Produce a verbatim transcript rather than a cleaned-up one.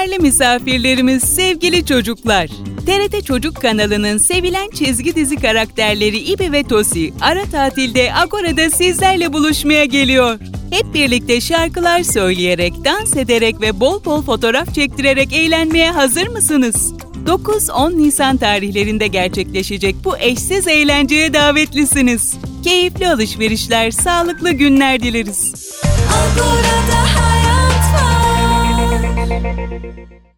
Değerli misafirlerimiz, sevgili çocuklar. T R T Çocuk kanalının sevilen çizgi dizi karakterleri İbi ve Tosi, ara tatilde Agora'da sizlerle buluşmaya geliyor. Hep birlikte şarkılar söyleyerek, dans ederek ve bol bol fotoğraf çektirerek eğlenmeye hazır mısınız? dokuz on Nisan tarihlerinde gerçekleşecek bu eşsiz eğlenceye davetlisiniz. Keyifli alışverişler, sağlıklı günler dileriz. Agora'da hayat var.